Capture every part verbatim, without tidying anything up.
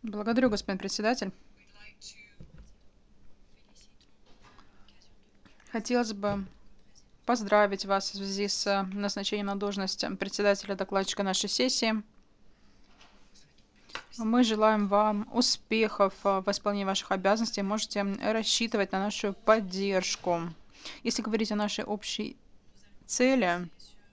Благодарю, господин председатель. Хотелось бы поздравить вас в связи с э, назначением на должность председателя докладчика нашей сессии. Мы желаем вам успехов э, в исполнении ваших обязанностей. Можете рассчитывать на нашу поддержку. Если говорить о нашей общей цели,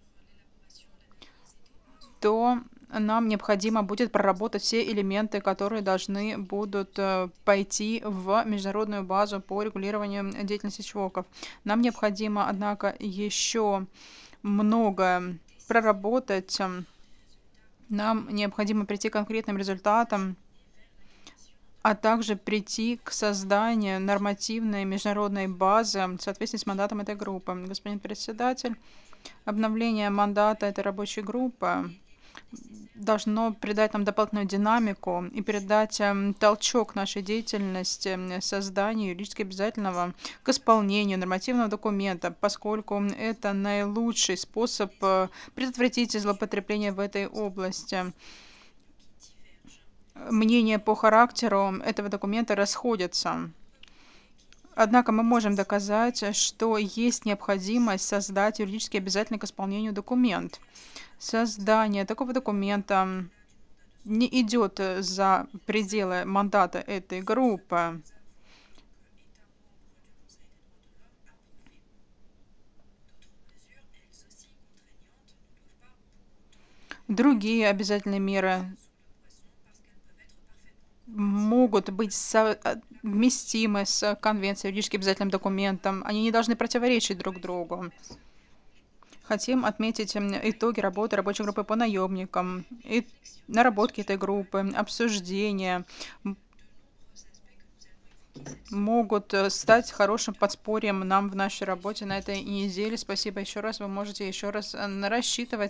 то нам необходимо будет проработать все элементы, которые должны будут э, пойти в международную базу по регулированию деятельности ЧВОКов. Нам необходимо, однако, еще много проработать. эм, Нам необходимо прийти к конкретным результатам, а также прийти к созданию нормативной международной базы в соответствии с мандатом этой группы. Господин председатель, обновление мандата этой рабочей группы должно придать нам дополнительную динамику и придать эм, толчок нашей деятельности, м, созданию юридически обязательного к исполнению нормативного документа, поскольку это наилучший способ э, предотвратить злоупотребление в этой области. Мнения по характеру этого документа расходятся. Однако мы можем доказать, что есть необходимость создать юридически обязательный к исполнению документ. Создание такого документа не идет э, за пределы мандата этой группы. Другие обязательные меры могут быть совместимы с конвенцией, юридически обязательным документом. Они не должны противоречить друг другу. Хотим отметить м, итоги работы рабочей группы по наемникам, и наработки этой группы, обсуждения могут э, стать хорошим подспорьем нам в нашей работе на этой неделе. Спасибо еще раз. Вы можете еще раз э, рассчитывать